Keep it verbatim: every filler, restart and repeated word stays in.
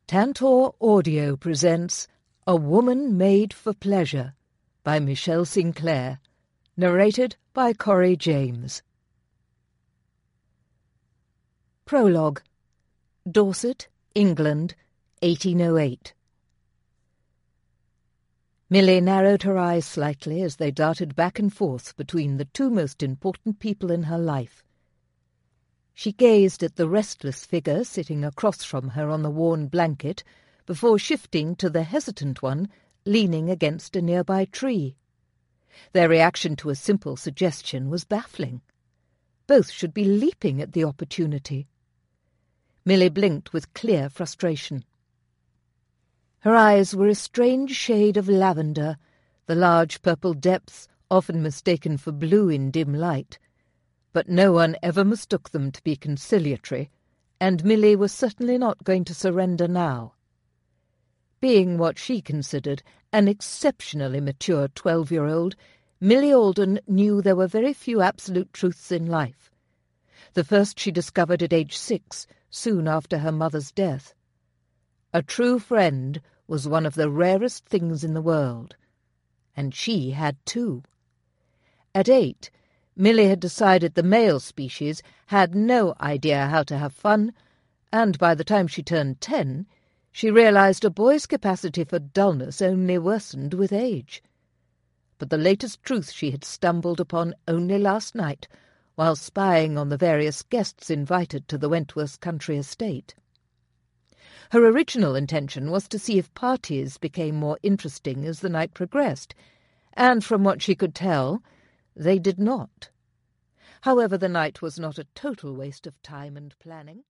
Tantor Audio presents A Woman Made for Pleasure by Michelle Sinclair, narrated by Corey James. Prologue. Dorset, England, eighteen oh eight. Milly narrowed her eyes slightly as they darted back and forth between the two most important people in her life. She gazed at the restless figure sitting across from her on the worn blanket before shifting to the hesitant one leaning against a nearby tree. Their reaction to a simple suggestion was baffling. Both should be leaping at the opportunity. Milly blinked with clear frustration. Her eyes were a strange shade of lavender, the large purple depths often mistaken for blue in dim light. But no one ever mistook them to be conciliatory, and Milly was certainly not going to surrender now. Being what she considered an exceptionally mature twelve-year-old, Milly Alden knew there were very few absolute truths in life. The first she discovered at age six, soon after her mother's death. A true friend was one of the rarest things in the world, and she had two. At eight, Milly had decided the male species had no idea how to have fun, and by the time she turned ten, she realized a boy's capacity for dullness only worsened with age. But the latest truth she had stumbled upon only last night, while spying on the various guests invited to the Wentworth country estate. Her original intention was to see if parties became more interesting as the night progressed, and from what she could tell, they did not. However, the night was not a total waste of time and planning.